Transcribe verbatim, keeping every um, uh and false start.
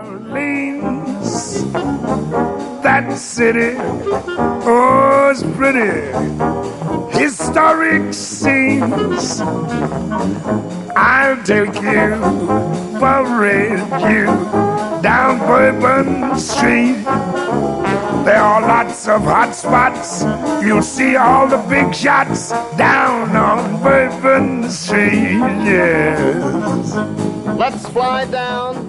Orleans, that city, oh, it's pretty. Historic scenes. I'll take you for you down Bourbon Street. There are lots of hot spots. You'll see all the big shots down on Bourbon Street, yes. Let's fly down